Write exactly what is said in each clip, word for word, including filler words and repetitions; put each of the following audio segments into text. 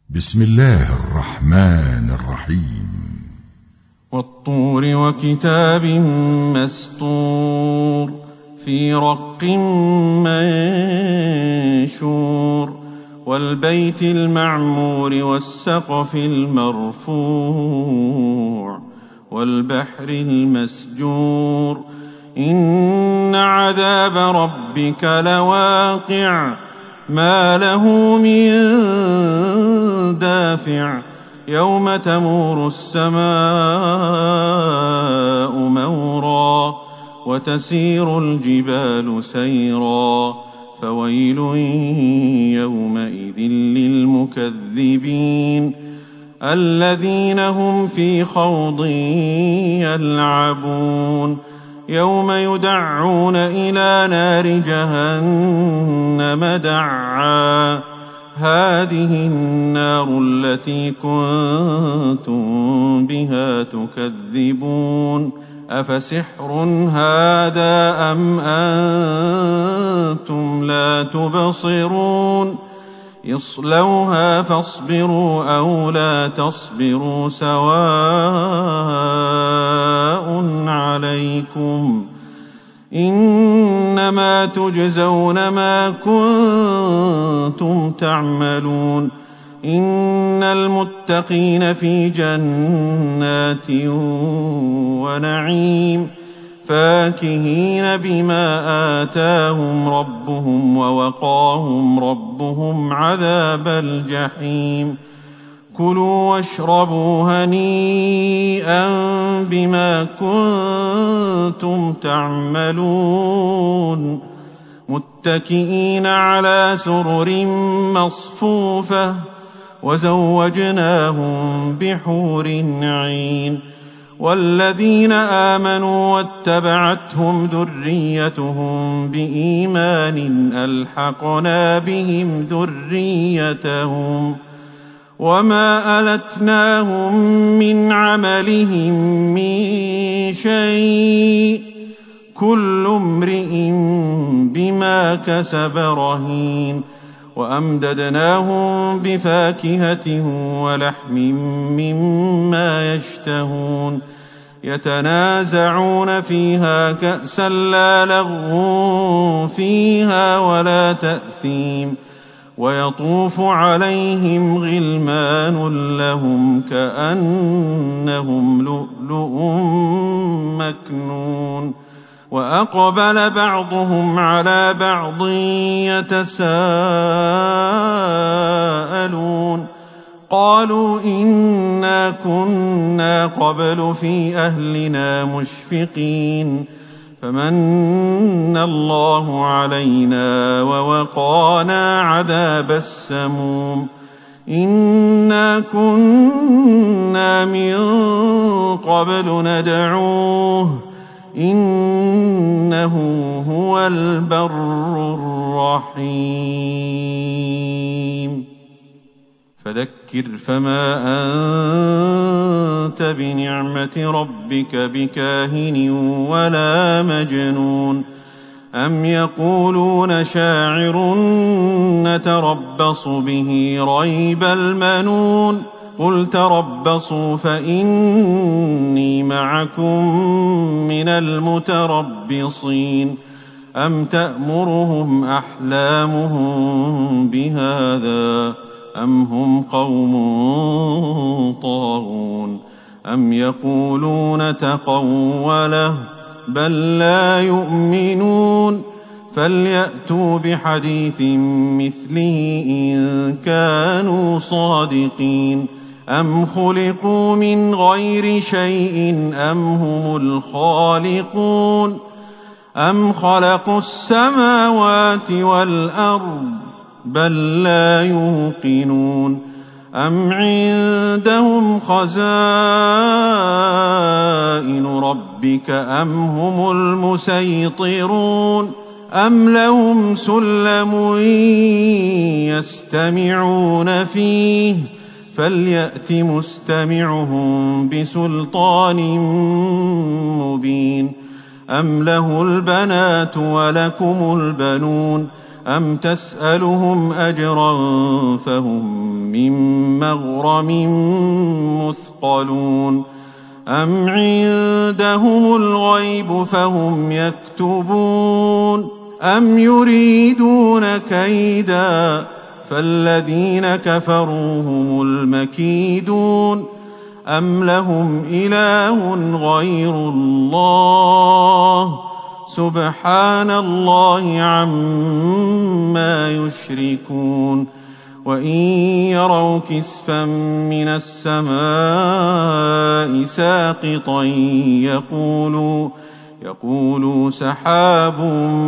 بسم الله الرحمن الرحيم. والطور وكتاب مسطور في رق منشور والبيت المعمور والسقف المرفوع والبحر المسجور إن عذاب ربك لواقع ما له من دافع يوم تمور السماء مورا وتسير الجبال سيرا فويل يومئذ للمكذبين الذين هم في خوض يلعبون يوم يدعون إلى نار جهنم دعا هذه النار التي كنتم بها تكذبون أفسحر هذا أم أنتم لا تبصرون اصلوها فاصبروا أو لا تصبروا سواء عليكم إنما تجزون ما كنتم تعملون إن المتقين في جنات ونعيم فاكهين بما آتاهم ربهم ووقاهم ربهم عذاب الجحيم كلوا واشربوا هنيئا بما كنتم تعملون متكئين على سرر مصفوفة وزوجناهم بحور عين والذين آمنوا واتبعتهم ذريتهم بإيمان ألحقنا بهم ذريتهم وما ألتناهم من عملهم من شيء كل امرئ بما كسب رهين وأمددناهم بفاكهة ولحم مما يشتهون يتنازعون فيها كأسا لا لغو فيها ولا تأثيم ويطوف عليهم غلمان لهم كأنهم لؤلؤ مكنون وأقبل بعضهم على بعض يتساءلون قالوا إنا كنا قبل في أهلنا مشفقين فمن الله علينا ووقانا عذاب السموم إنا كنا من قبل ندعوه إنه هو البر الرحيم فذكر فما أنت بنعمة ربك بكاهن ولا مجنون أم يقولون شاعر نتربص به ريب المنون قل تربصوا فإني معكم من المتربصين أم تأمرهم أحلامهم بهذا أم هم قوم طاغون أم يقولون تقوله بل لا يؤمنون فليأتوا بحديث مثله إن كانوا صادقين أم خلقوا من غير شيء أم هم الخالقون أم خلقوا السماوات والأرض بل لا يوقنون أم عندهم خزائن ربك أم هم المسيطرون أم لهم سلم يستمعون فيه فليأت مستمعهم بسلطان مبين أم له البنات ولكم البنون أم تسألهم أجرا فهم من مغرم مثقلون أم عندهم الغيب فهم يكتبون أم يريدون كيدا فالذين كفروا هم المكيدون أم لهم إله غير الله سبحان الله عما يشركون وإن يروا كسفا من السماء ساقطا يقولوا, يقولوا سحاب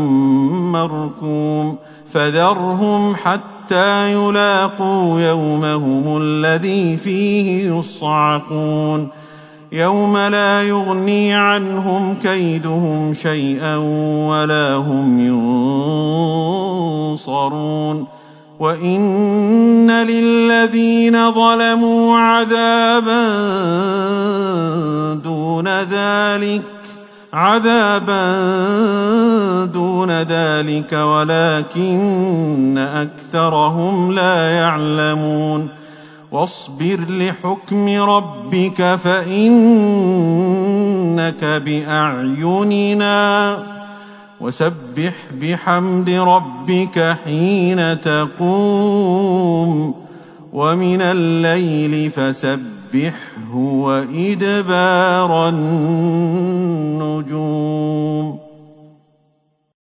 مركوم فذرهم حتى يلاقوا يومهم الذي فيه يصعقون يوم لا يغني عنهم كيدهم شيئا ولا هم ينصرون وإن للذين ظلموا عذابا دون ذلك عذابا دون ذلك ولكن أكثرهم لا يعلمون واصبر لحكم ربك فإنك بأعيننا وسبح بحمد ربك حين تقوم ومن الليل فسبحه وإدبار النجوم